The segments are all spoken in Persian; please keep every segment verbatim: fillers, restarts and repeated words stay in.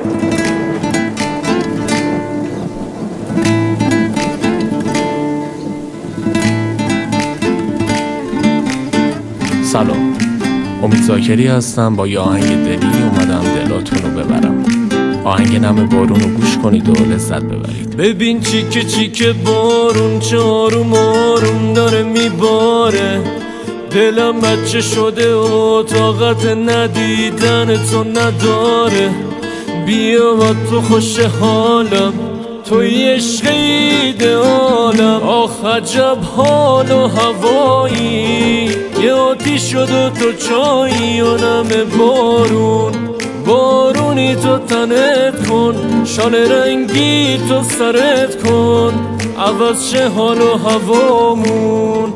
سلام، امید زاکری هستم. با یه آهنگ دلی اومدم دلاتون رو ببرم. آهنگ نم بارون رو گوش کنید و لذت ببرید. ببین چیکه چیکه بارون چه آروم آروم داره میباره، دلم بچه شده و طاقت ندیدن تو نداره. بیا و تو خوش حالم، توی عشق ایدئالم. آخ عجب حال و هوایی، یه آتیش شد و تو چایی و نم بارون. بارونی تو تنت کن، شال رنگی تو سرت کن، عوض شه حال و هوامون.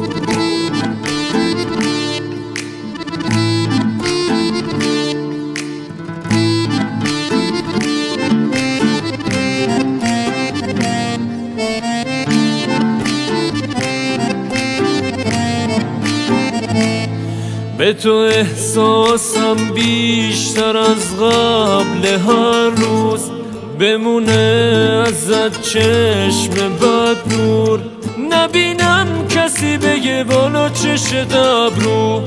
به تو احساسم بیشتر از قبل، هر روز بمونه ازت چشم بد نور. نبینم کسی بگه بالا چش ابرو،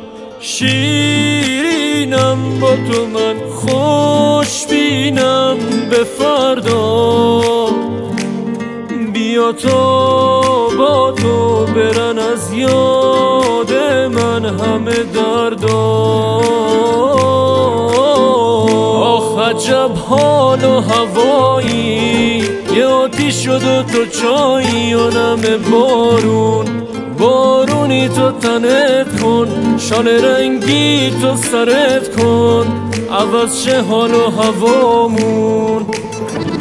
شیرینم با تو من خوش بینم به فردا. بیا تا با تو برن از یاد من همه دردا. آخ عجب حال و هوایی، یه آتیش شد و تو چایی و نم بارون. بارونی تو تنت کن، شال رنگی تو سرت کن، عوض شه حال و هوامون.